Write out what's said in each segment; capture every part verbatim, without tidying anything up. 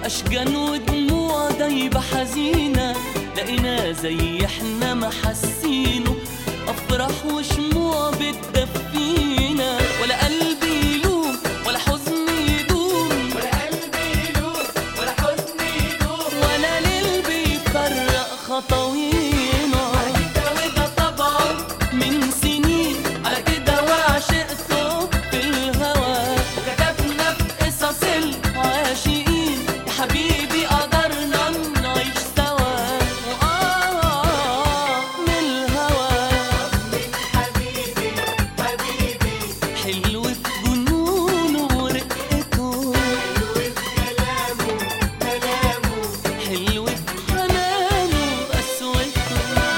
أشجان ودموع دايبة حزينة، لقيناه زي احنا ما حاسينه، أفراح وشموع بتدفينا، ولا قلبي يلوم ولا حزن يدوم، ولا قلبي يلوم ولا حزن يدوم، ولا ليل بيفرق خطاوينا. على كده وده طبعه من سنين على كده وعشقته في الهوى، وكتبنا في قصص العاشقين يا حبيبي قدرنا نعيش سوا، وآه من الهوى من حبيبي حبيبي، حلو في جنونه ورقته، حلو في كلامه كلامه، حلو في حنانه وقسوته.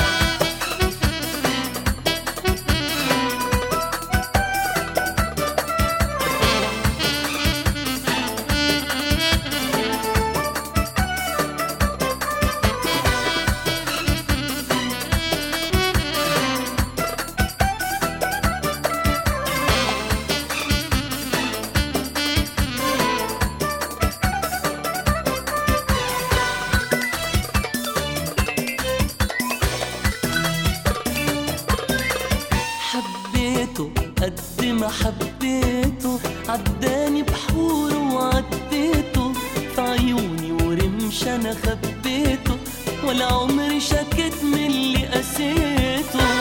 حبيته قد ما حبيته، عداني بحوره وعديته، في عيوني ورمش انا خبيته، ولا عمري شكيت من اللي قسيته.